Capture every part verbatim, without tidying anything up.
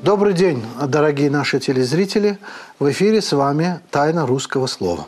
Добрый день, дорогие наши телезрители. В эфире с вами «Тайна русского слова».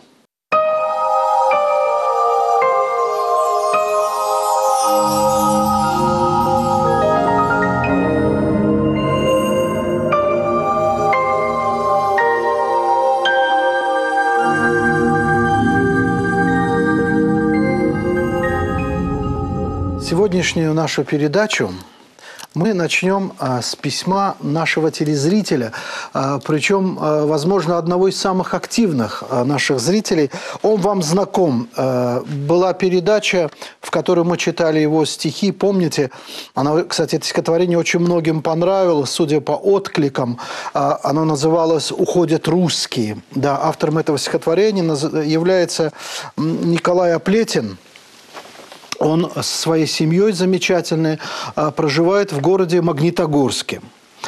Сегодняшнюю нашу передачу мы начнем а, с письма нашего телезрителя, а, причем, а, возможно, одного из самых активных а, наших зрителей. Он вам знаком. А, была передача, в которой мы читали его стихи. Помните, она, кстати, это стихотворение очень многим понравилось, судя по откликам. А, оно называлось «Уходят русские». Да, автором этого стихотворения является Николай Оплетин. Он со своей семьей замечательной проживает в городе Магнитогорске.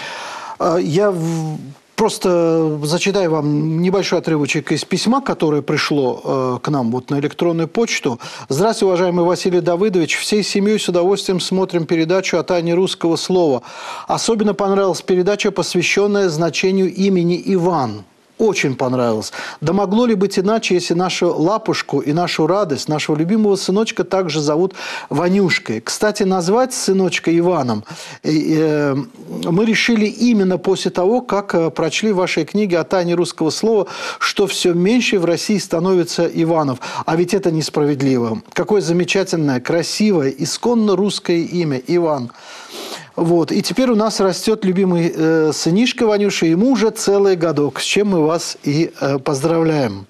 Я просто зачитаю вам небольшой отрывочек из письма, которое пришло к нам вот на электронную почту. «Здравствуйте, уважаемый Василий Давыдович. Всей семьей с удовольствием смотрим передачу о тайне русского слова. Особенно понравилась передача, посвященная значению имени Иван». Очень понравилось. Да могло ли быть иначе, если нашу лапушку и нашу радость, нашего любимого сыночка также зовут Ванюшкой? Кстати, назвать сыночка Иваном мы решили именно после того, как прочли в вашей книге о тайне русского слова, что все меньше в России становится Иванов. А ведь это несправедливо. Какое замечательное, красивое, исконно русское имя Иван. Вот. И теперь у нас растет любимый э, сынишка Ванюша, ему уже целый годок, с чем мы вас и э, поздравляем.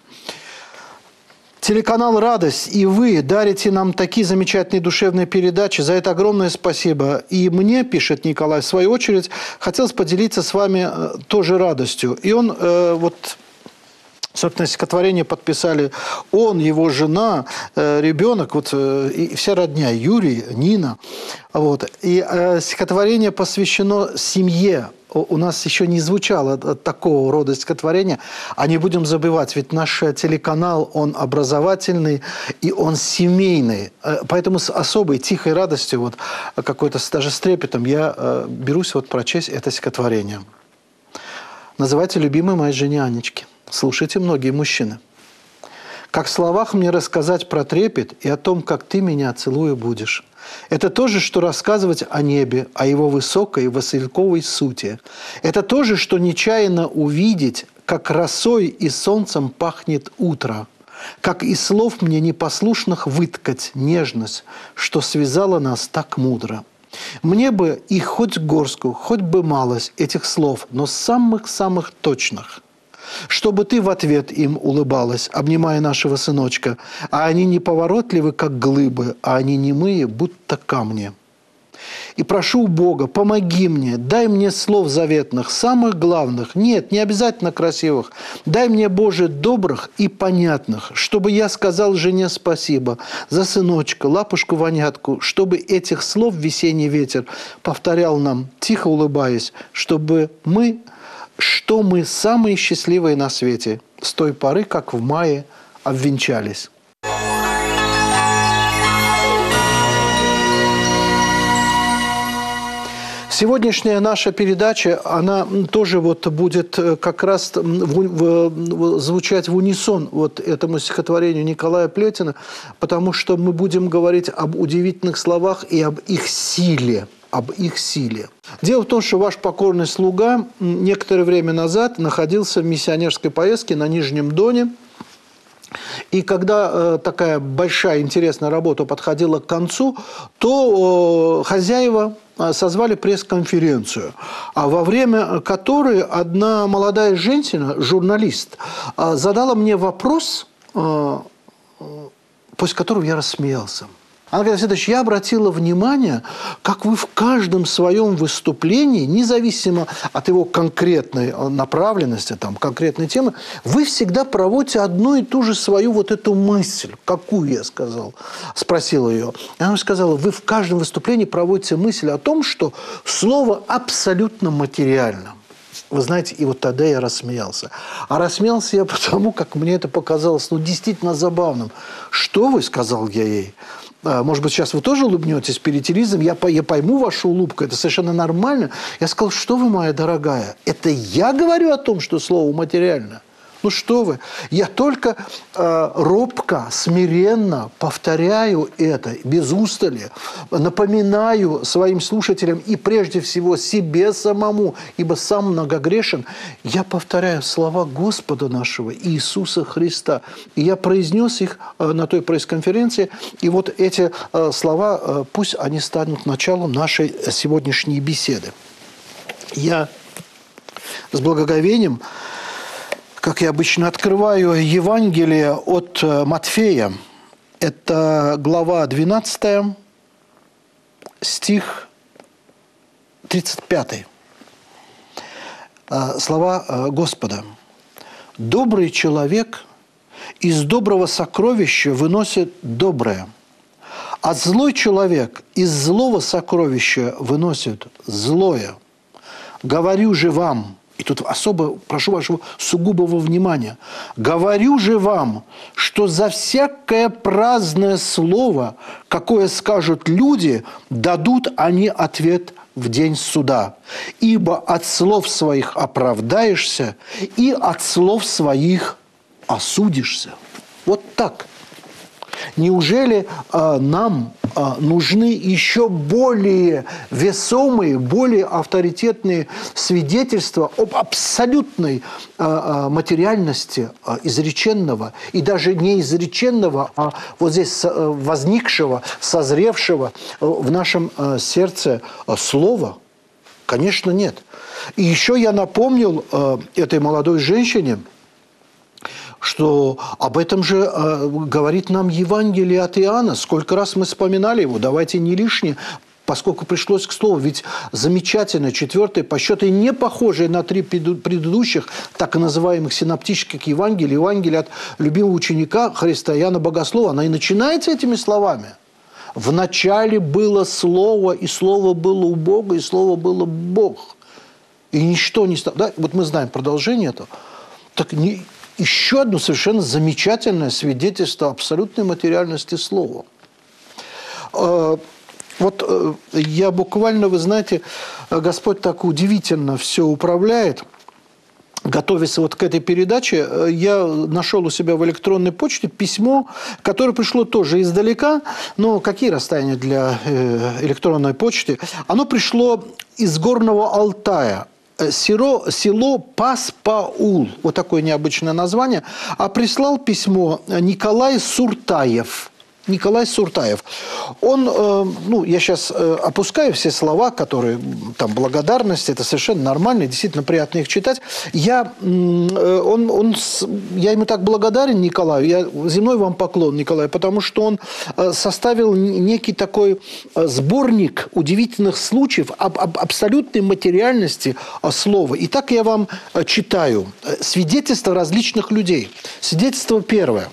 Телеканал «Радость» и вы дарите нам такие замечательные душевные передачи. За это огромное спасибо. И мне, пишет Николай, в свою очередь, хотелось поделиться с вами э, тоже радостью. И он э, вот... Собственно, стихотворение подписали он, его жена, э, ребенок, вот, э, и вся родня, Юрий, Нина. Вот. И э, стихотворение посвящено семье. У нас еще не звучало такого рода стихотворения. А не будем забывать, ведь наш телеканал, он образовательный и он семейный. Поэтому с особой тихой радостью, вот, какой-то даже с трепетом, я э, берусь вот прочесть это стихотворение. Называйте любимой моей жене Анечке. Слушайте, многие мужчины. Как в словах мне рассказать про трепет и о том, как ты меня целуя будешь. Это то же, что рассказывать о небе, о его высокой васильковой сути. Это то же, что нечаянно увидеть, как росой и солнцем пахнет утро. Как из слов мне непослушных выткать нежность, что связала нас так мудро. Мне бы и хоть горстку, хоть бы малость этих слов, но самых-самых точных. Чтобы ты в ответ им улыбалась, обнимая нашего сыночка, а они неповоротливы, как глыбы, а они немые, будто камни. И прошу у Бога, помоги мне, дай мне слов заветных, самых главных, нет, не обязательно красивых, дай мне, Боже, добрых и понятных, чтобы я сказал жене спасибо за сыночка, лапушку-вонятку, чтобы этих слов весенний ветер повторял нам, тихо улыбаясь, чтобы мы... что мы самые счастливые на свете, с той поры, как в мае обвенчались. Сегодняшняя наша передача, она тоже вот будет как раз в, в, в, звучать в унисон вот этому стихотворению Николая Плетина, потому что мы будем говорить об удивительных словах и об их силе. об их силе. Дело в том, что ваш покорный слуга некоторое время назад находился в миссионерской поездке на Нижнем Доне. И когда э, такая большая интересная работа подходила к концу, то э, хозяева созвали пресс-конференцию, а во время которой одна молодая женщина, журналист, э, задала мне вопрос, э, после которого я рассмеялся. Она говорит: Василий Ильич, я обратила внимание, как вы в каждом своем выступлении, независимо от его конкретной направленности, там, конкретной темы, вы всегда проводите одну и ту же свою вот эту мысль. Какую, я сказал, спросил ее. И она сказала: вы в каждом выступлении проводите мысль о том, что слово абсолютно материально. Вы знаете, и вот тогда я рассмеялся. А рассмеялся я потому, как мне это показалось, ну, действительно забавным. «Что вы?» – сказал я ей. может быть, сейчас вы тоже улыбнетесь перед телевизором, я, я пойму вашу улыбку, это совершенно нормально. Я сказал, что вы, моя дорогая, это я говорю о том, что слово материально. Ну что вы, я только э, робко, смиренно повторяю это, без устали, напоминаю своим слушателям и прежде всего себе самому, ибо сам многогрешен, я повторяю слова Господа нашего Иисуса Христа. И я произнес их э, на той пресс-конференции, и вот эти э, слова, э, пусть они станут началом нашей сегодняшней беседы. Я с благоговением, как я обычно открываю Евангелие от Матфея. Это глава двенадцатая, стих тридцать пятый. Слова Господа. «Добрый человек из доброго сокровища выносит доброе, а злой человек из злого сокровища выносит злое. Говорю же вам». И тут особо прошу вашего сугубого внимания. «Говорю же вам, что за всякое праздное слово, какое скажут люди, дадут они ответ в день суда. Ибо от слов своих оправдаешься, и от слов своих осудишься». Вот так. Неужели э, нам э, нужны еще более весомые, более авторитетные свидетельства об абсолютной э, э, материальности э, изреченного, и даже не изреченного, а вот здесь э, возникшего, созревшего э, в нашем э, сердце э, слова? Конечно, нет. И еще я напомнил э, этой молодой женщине, что об этом же э, говорит нам Евангелие от Иоанна. Сколько раз мы вспоминали его, давайте не лишнее, поскольку пришлось к слову. Ведь замечательное, четвертое по счету, и не похожее на три предыдущих, так и называемых синоптических Евангелий, Евангелие от любимого ученика Христа Иоанна Богослова, она и начинается этими словами. «В начале было Слово, и Слово было у Бога, и Слово было Бог. И ничто не стало». Да, вот мы знаем продолжение этого. Так не... Еще одно совершенно замечательное свидетельство абсолютной материальности слова. Вот я буквально, вы знаете, Господь так удивительно все управляет. Готовясь вот к этой передаче, я нашел у себя в электронной почте письмо, которое пришло тоже издалека. Но какие расстояния для электронной почты? Оно пришло из Горного Алтая. Село, село Паспаул, вот такое необычное название, а прислал письмо Николай Суртаев. Николай Суртаев. Он, э, ну, я сейчас э, опускаю все слова, которые, там, благодарность, это совершенно нормально, действительно приятно их читать. Я, э, он, он, я ему так благодарен, Николаю, я земной вам поклон, Николай, потому что он э, составил некий такой э, сборник удивительных случаев об, об абсолютной материальности э, слова. И так я вам э, читаю свидетельства различных людей. Свидетельство первое.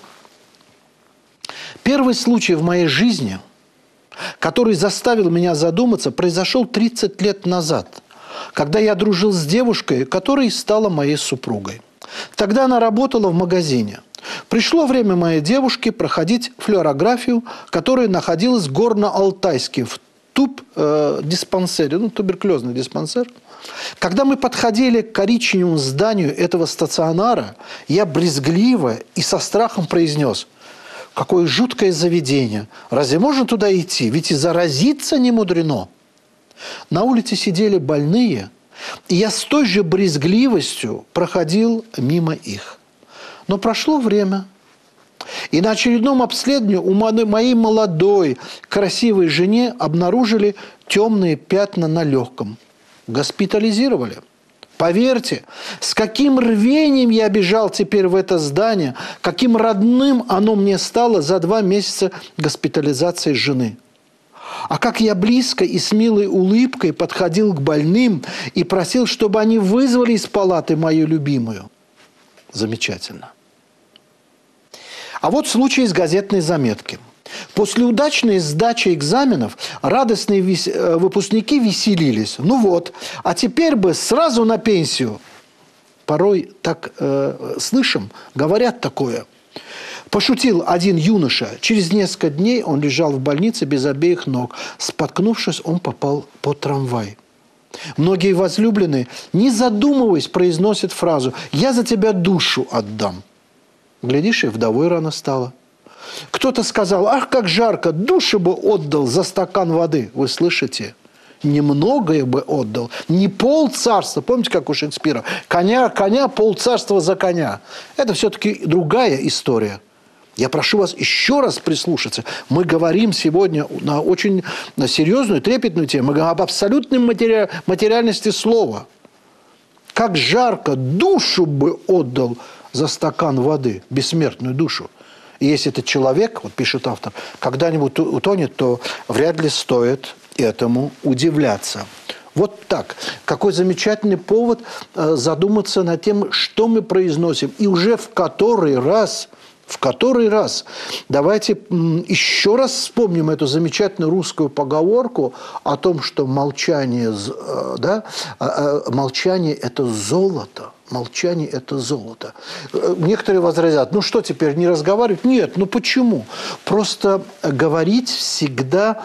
Первый случай в моей жизни, который заставил меня задуматься, произошел тридцать лет назад, когда я дружил с девушкой, которая стала моей супругой. Тогда она работала в магазине. Пришло время моей девушки проходить флюорографию, которая находилась в Горно-Алтайске, в туб-диспансере, ну, туберкулезный диспансер. Когда мы подходили к коричневому зданию этого стационара, я брезгливо и со страхом произнес: «Какое жуткое заведение! Разве можно туда идти? Ведь и заразиться не мудрено». На улице сидели больные, и я с той же брезгливостью проходил мимо их. Но прошло время, и на очередном обследовании у моей молодой, красивой жене обнаружили темные пятна на легком. Госпитализировали. Поверьте, с каким рвением я бежал теперь в это здание, каким родным оно мне стало за два месяца госпитализации жены. А как я близко и с милой улыбкой подходил к больным и просил, чтобы они вызвали из палаты мою любимую. Замечательно. А вот случай из газетной заметки. После удачной сдачи экзаменов радостные выпускники веселились. Ну вот, а теперь бы сразу на пенсию. Порой так э, слышим, говорят такое. Пошутил один юноша. Через несколько дней он лежал в больнице без обеих ног. Споткнувшись, он попал под трамвай. Многие возлюбленные, не задумываясь, произносят фразу «Я за тебя душу отдам». Глядишь, и вдовой рано стало. Кто-то сказал «Ах, как жарко, душу бы отдал за стакан воды». Вы слышите? Немногое бы отдал, не пол царства. Помните, как у Шекспира? Коня, коня, пол царства за коня. Это все-таки другая история. Я прошу вас еще раз прислушаться. Мы говорим сегодня на очень на серьезную, трепетную тему. Мы говорим об абсолютной матери... материальности слова. Как жарко, душу бы отдал за стакан воды, бессмертную душу. И если этот человек, вот пишет автор, когда-нибудь утонет, то вряд ли стоит этому удивляться. Вот так. Какой замечательный повод задуматься над тем, что мы произносим. И уже в который раз... В который раз давайте еще раз вспомним эту замечательную русскую поговорку о том, что молчание, да, молчание – это золото. Молчание – это золото. Некоторые возразят, ну что теперь, не разговаривать? Нет, ну почему? Просто говорить всегда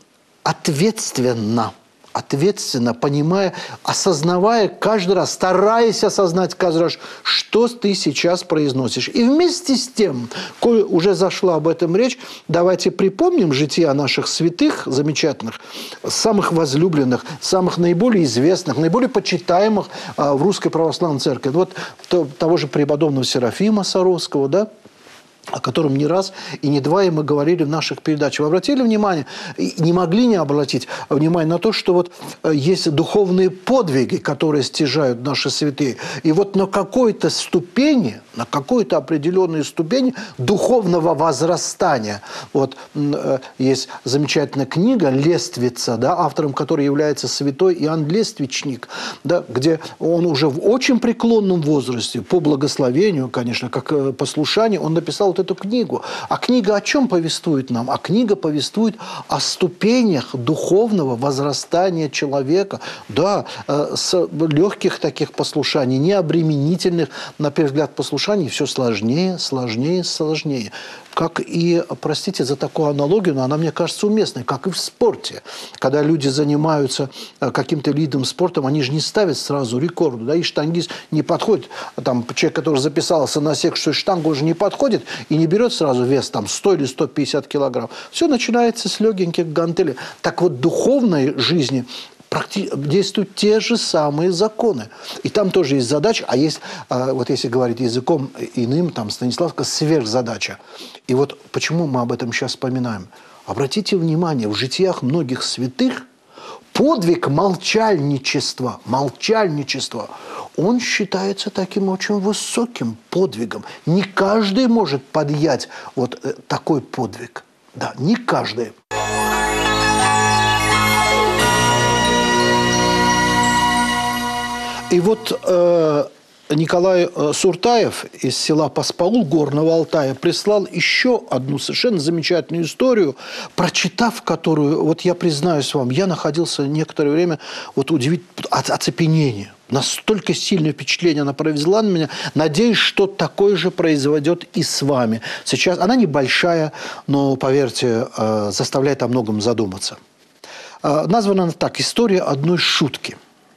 ответственно. Ответственно, понимая, осознавая каждый раз, стараясь осознать каждый раз, что ты сейчас произносишь. И вместе с тем, коль уже зашла об этом речь, давайте припомним жития наших святых, замечательных, самых возлюбленных, самых наиболее известных, наиболее почитаемых а, в Русской Православной Церкви. Вот то, того же преподобного Серафима Саровского, да, о котором не раз и не два и мы говорили в наших передачах. Вы обратили внимание, не могли не обратить внимание на то, что вот есть духовные подвиги, которые стяжают наши святые. И вот на какой-то ступени, на какой-то определенной ступени духовного возрастания. Вот есть замечательная книга «Лествица», да, автором которой является святой Иоанн Лествичник, да, где он уже в очень преклонном возрасте, по благословению, конечно, как послушанию, он написал вот эту книгу. А книга о чем повествует нам? А книга повествует о ступенях духовного возрастания человека. Да, с легких таких послушаний, необременительных, на первый взгляд, послушаний, все сложнее, сложнее, сложнее. Как и, простите за такую аналогию, но она, мне кажется, уместной, как и в спорте. Когда люди занимаются каким-то видом спорта, они же не ставят сразу рекорд. Да, и штангист не подходит. Там, человек, который записался на секцию штангу, уже не подходит и не берет сразу вес там, сто или сто пятьдесят килограмм. Все начинается с легеньких гантелей. Так вот, в духовной жизни действуют те же самые законы. И там тоже есть задача, а есть, вот если говорить языком иным, там Станиславка, сверхзадача. И вот почему мы об этом сейчас вспоминаем? Обратите внимание, в житиях многих святых подвиг молчальничества, молчальничества, он считается таким очень высоким подвигом. Не каждый может поднять вот такой подвиг. Да, не каждый. И вот э, Николай Суртаев из села Паспаул Горного Алтая прислал еще одну совершенно замечательную историю, прочитав которую, вот я признаюсь вам, я находился некоторое время вот удивить от оцепенения. Настолько сильное впечатление она произвела на меня. Надеюсь, что такое же произойдет и с вами. Сейчас она небольшая, но, поверьте, э, заставляет о многом задуматься. Э, названа она так «История одной шутки».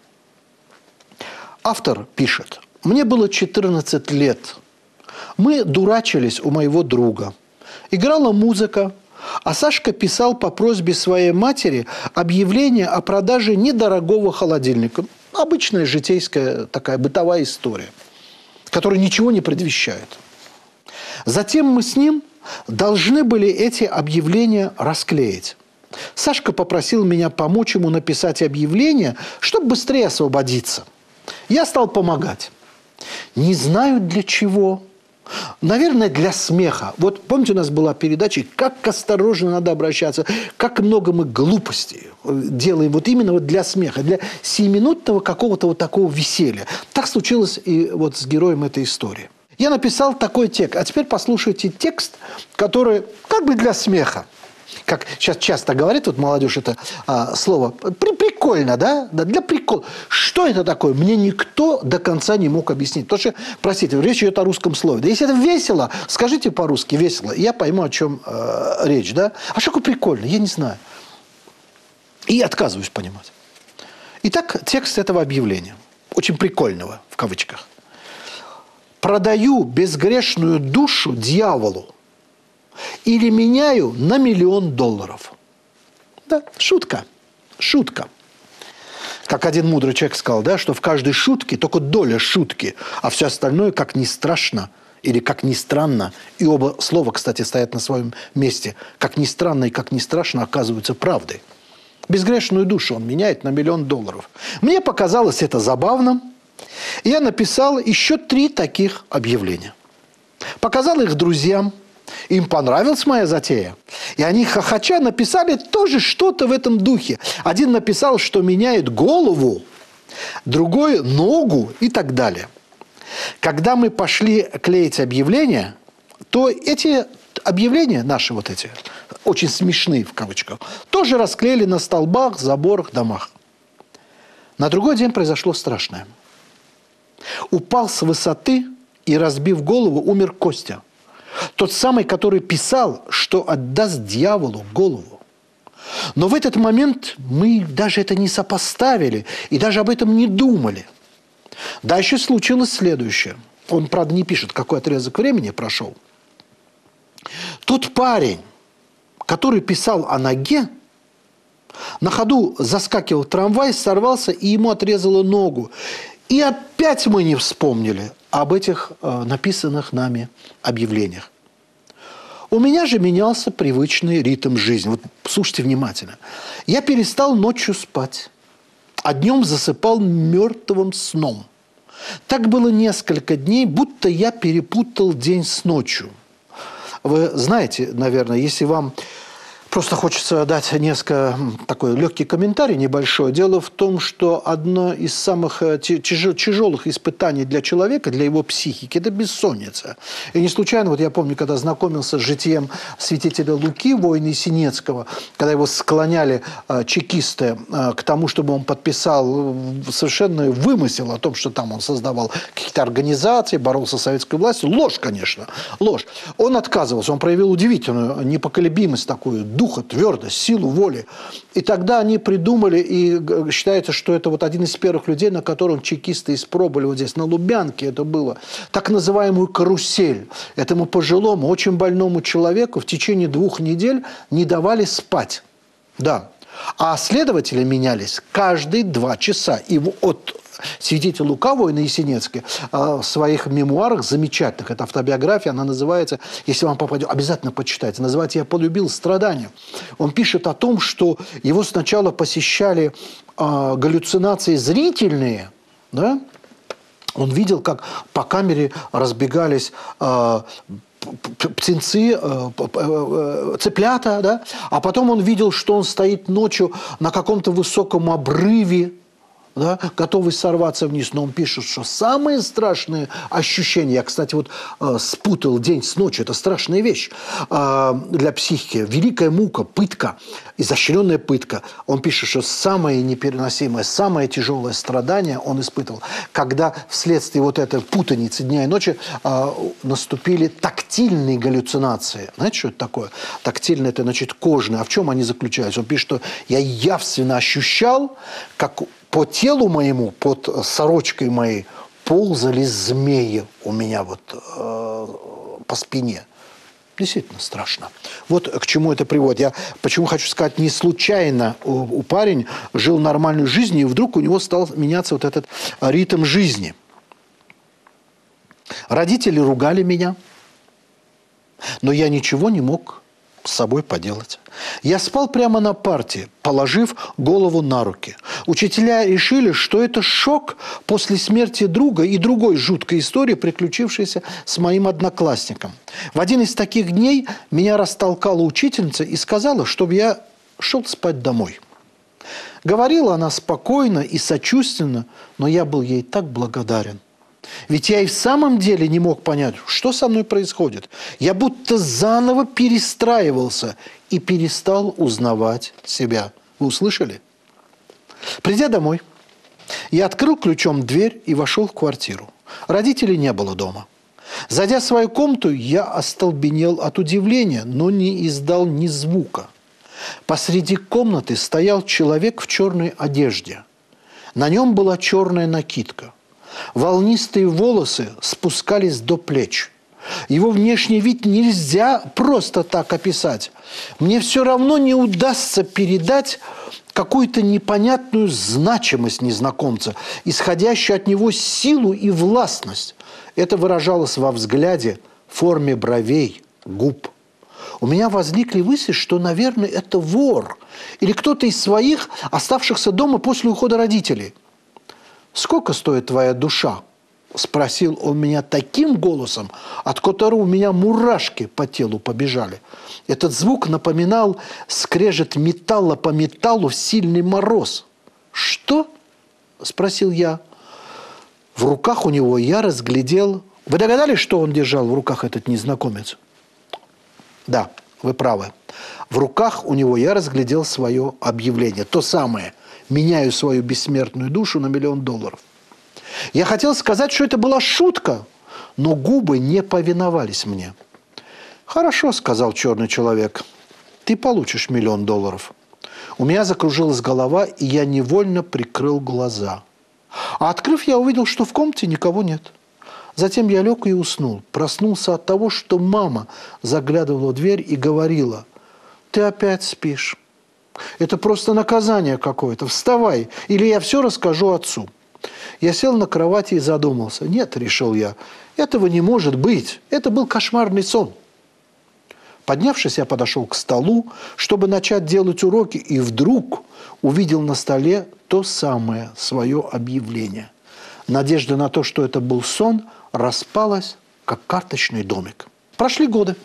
Автор пишет: «Мне было четырнадцать лет. Мы дурачились у моего друга. Играла музыка, а Сашка писал по просьбе своей матери объявление о продаже недорогого холодильника. Обычная житейская такая бытовая история, которая ничего не предвещает. Затем мы с ним должны были эти объявления расклеить. Сашка попросил меня помочь ему написать объявление, чтобы быстрее освободиться. Я стал помогать. Не знаю для чего. Наверное, для смеха. Вот помните, у нас была передача, как осторожно надо обращаться, как много мы глупостей делаем вот именно вот для смеха, для сиюминутного какого-то вот такого веселья. Так случилось и вот с героем этой истории. Я написал такой текст. А теперь послушайте текст, который как бы для смеха. Как сейчас часто говорит вот молодежь это а, слово, при, прикольно. прикольно, да? Да, для прикола. Что это такое? Мне никто до конца не мог объяснить. Потому что, простите, речь идет о русском слове. Да если это весело, скажите по-русски весело, и я пойму, о чем э, речь, да? А что такое прикольно? Я не знаю. И отказываюсь понимать. Итак, текст этого объявления. Очень прикольного, в кавычках. «Продаю безгрешную душу дьяволу или меняю на миллион долларов». Да, шутка. Шутка. Как один мудрый человек сказал, да, что в каждой шутке только доля шутки, а все остальное как ни страшно или как ни странно, и оба слова, кстати, стоят на своем месте, как ни странно и как ни страшно оказываются правдой. Безгрешную душу он меняет на миллион долларов. Мне показалось это забавным. Я написал еще три таких объявления. Показал их друзьям. Им понравилась моя затея. И они, хохоча, написали тоже что-то в этом духе. Один написал, что меняет голову, другой – ногу и так далее. Когда мы пошли клеить объявления, то эти объявления, наши вот эти, очень смешные в кавычках, тоже расклеили на столбах, заборах, домах. На другой день произошло страшное. Упал с высоты и, разбив голову, умер Костя. Тот самый, который писал, что отдаст дьяволу голову. Но в этот момент мы даже это не сопоставили и даже об этом не думали. Дальше случилось следующее. Он, правда, не пишет, какой отрезок времени прошел. Тот парень, который писал о ноге, на ходу заскакивал в трамвай, сорвался, и ему отрезало ногу. И опять мы не вспомнили об этих э, написанных нами объявлениях. У меня же менялся привычный ритм жизни. Вот слушайте внимательно. Я перестал ночью спать, а днем засыпал мертвым сном. Так было несколько дней, будто я перепутал день с ночью. Вы знаете, наверное, если вам просто хочется дать несколько такой легкий комментарий небольшой. Дело в том, что одно из самых тяжелых испытаний для человека, для его психики, это бессонница. И не случайно, вот я помню, когда знакомился с житием святителя Луки, воина Есенинского, когда его склоняли э, чекисты э, к тому, чтобы он подписал совершенно вымысел о том, что там он создавал какие-то организации, боролся с советской властью. Ложь, конечно, ложь. Он отказывался, он проявил удивительную непоколебимость такую, духа, твердость, силу воли. И тогда они придумали, и считается, что это вот один из первых людей, на котором чекисты испробовали вот здесь, на Лубянке это было, так называемую карусель. Этому пожилому, очень больному человеку в течение двух недель не давали спать. Да. А следователи менялись каждые два часа. И от святитель Лука, воина Есенинский, в своих мемуарах замечательных, это автобиография, она называется, если вам попадет, обязательно почитайте, называется «Я полюбил страдания». Он пишет о том, что его сначала посещали э, галлюцинации зрительные, да? Он видел, как по камере разбегались э, птенцы, цыплята, да? А потом он видел, что он стоит ночью на каком-то высоком обрыве, да, готовый сорваться вниз. Но он пишет, что самые страшные ощущения, я, кстати, вот э, спутал день с ночью, это страшная вещь э, для психики, великая мука, пытка, изощренная пытка. Он пишет, что самое непереносимое, самое тяжелое страдание он испытывал, когда вследствие вот этой путаницы дня и ночи э, наступили тактильные галлюцинации. Знаете, что это такое? Тактильные – это, значит, кожные. А в чем они заключаются? Он пишет, что я явственно ощущал, как по телу моему, под сорочкой моей, ползали змеи у меня вот э, по спине. Действительно страшно. Вот к чему это приводит. Я почему хочу сказать, не случайно у, у парень жил нормальной жизнью, и вдруг у него стал меняться вот этот ритм жизни. Родители ругали меня, но я ничего не мог с собой поделать. Я спал прямо на парте, положив голову на руки. Учителя решили, что это шок после смерти друга и другой жуткой истории, приключившейся с моим одноклассником. В один из таких дней меня растолкала учительница и сказала, чтобы я шел спать домой. Говорила она спокойно и сочувственно, но я был ей так благодарен. Ведь я и в самом деле не мог понять, что со мной происходит. Я будто заново перестраивался и перестал узнавать себя. Вы услышали? Придя домой, я открыл ключом дверь и вошел в квартиру. Родителей не было дома. Зайдя в свою комнату, я остолбенел от удивления, но не издал ни звука. Посреди комнаты стоял человек в черной одежде. На нем была черная накидка. Волнистые волосы спускались до плеч. Его внешний вид нельзя просто так описать. Мне все равно не удастся передать какую-то непонятную значимость незнакомца, исходящую от него силу и властность. Это выражалось во взгляде, форме бровей, губ. У меня возникли мысли, что, наверное, это вор или кто-то из своих, оставшихся дома после ухода родителей. «Сколько стоит твоя душа?» – спросил он меня таким голосом, от которого у меня мурашки по телу побежали. Этот звук напоминал скрежет металла по металлу в сильный мороз. «Что?» – спросил я. В руках у него я разглядел... Вы догадались, что он держал в руках, этот незнакомец? Да, вы правы. В руках у него я разглядел свое объявление. То самое. Меняю свою бессмертную душу на миллион долларов. Я хотел сказать, что это была шутка, но губы не повиновались мне. «Хорошо», – сказал черный человек, – «ты получишь миллион долларов». У меня закружилась голова, и я невольно прикрыл глаза. А открыв, я увидел, что в комнате никого нет. Затем я лег и уснул. Проснулся от того, что мама заглядывала в дверь и говорила: «Ты опять спишь. Это просто наказание какое-то. Вставай, или я все расскажу отцу». Я сел на кровати и задумался. «Нет», – решил я, – «этого не может быть. Это был кошмарный сон». Поднявшись, я подошел к столу, чтобы начать делать уроки, и вдруг увидел на столе то самое свое объявление. Надежда на то, что это был сон, распалась, как карточный домик. Прошли годы.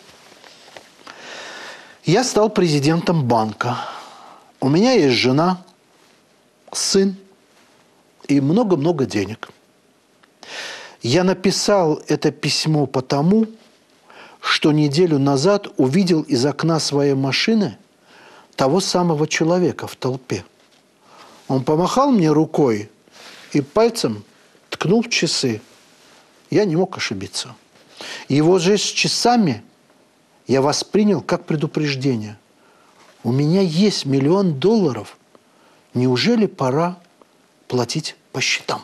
Я стал президентом банка. У меня есть жена, сын и много-много денег. Я написал это письмо потому, что неделю назад увидел из окна своей машины того самого человека в толпе. Он помахал мне рукой и пальцем ткнул в часы. Я не мог ошибиться. Его жест с часами я воспринял как предупреждение. У меня есть миллион долларов. Неужели пора платить по счетам?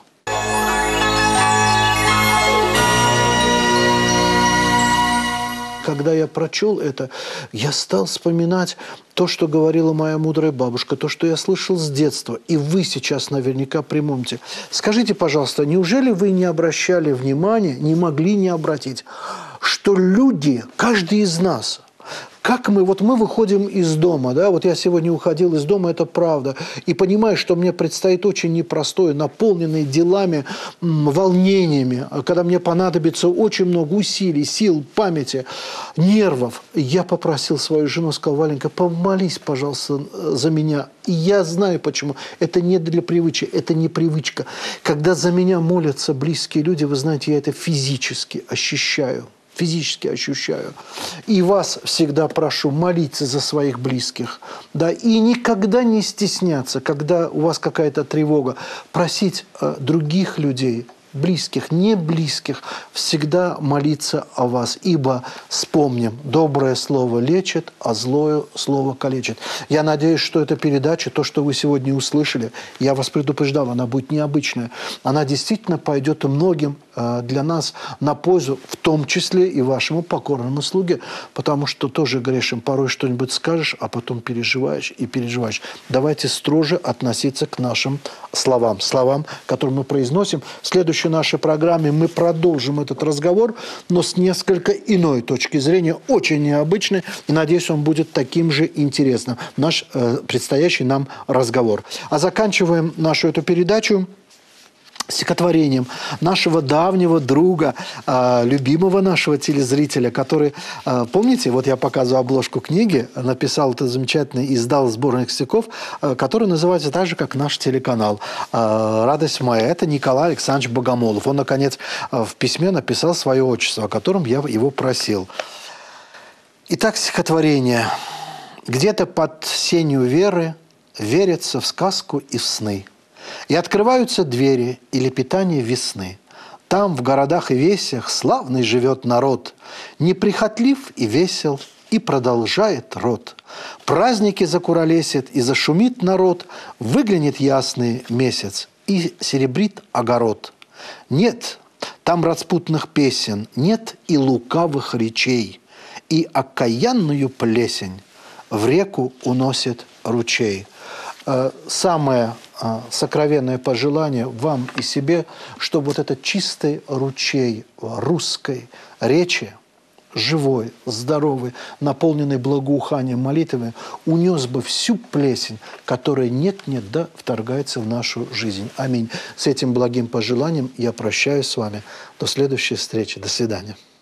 Когда я прочел это, я стал вспоминать то, что говорила моя мудрая бабушка, то, что я слышал с детства, и вы сейчас наверняка примомните. Скажите, пожалуйста, неужели вы не обращали внимания, не могли не обратить, что люди, каждый из нас, как мы, вот мы выходим из дома, да, вот я сегодня уходил из дома, это правда, и понимаю, что мне предстоит очень непростое, наполненное делами, волнениями, когда мне понадобится очень много усилий, сил, памяти, нервов. Я попросил свою жену, сказал: «Валенька, помолись, пожалуйста, за меня». И я знаю почему. Это не для привычки, это не привычка. Когда за меня молятся близкие люди, вы знаете, я это физически ощущаю. Физически ощущаю. И вас всегда прошу молиться за своих близких. Да, и никогда не стесняться, когда у вас какая-то тревога, просить э, других людей, близких, не близких, всегда молиться о вас. Ибо, вспомним, доброе слово лечит, а злое слово калечит. Я надеюсь, что эта передача, то, что вы сегодня услышали, я вас предупреждал, она будет необычная. Она действительно пойдет многим э, для нас на пользу, в том числе и вашему покорному слуге, потому что тоже грешим. Порой что-нибудь скажешь, а потом переживаешь и переживаешь. Давайте строже относиться к нашим словам, словам, которые мы произносим. В следующей нашей программе мы продолжим этот разговор, но с несколько иной точки зрения, очень необычной, и, надеюсь, он будет таким же интересным, наш э, предстоящий нам разговор. А заканчиваем нашу эту передачу стихотворением нашего давнего друга, э, любимого нашего телезрителя, который, э, помните, вот я показываю обложку книги, написал это замечательно, издал сборник стихов, э, который называется так же, как наш телеканал э, «Радость моя». Это Николай Александрович Богомолов. Он, наконец, э, в письме написал свое отчество, о котором я его просил. Итак, стихотворение. «Где-то под сенью веры верится в сказку и в сны. И открываются двери и лепетание весны. Там, в городах и весях, славный живет народ, неприхотлив и весел, и продолжает род. Праздники закуролесит, и зашумит народ, выглянет ясный месяц, и серебрит огород. Нет там распутных песен, нет и лукавых речей, и окаянную плесень в реку уносит ручей. Самое сокровенное пожелание вам и себе, чтобы вот этот чистый ручей русской речи, живой, здоровый, наполненный благоуханием молитвы, унес бы всю плесень, которая нет-нет, да вторгается в нашу жизнь. Аминь. С этим благим пожеланием я прощаюсь с вами. До следующей встречи. До свидания.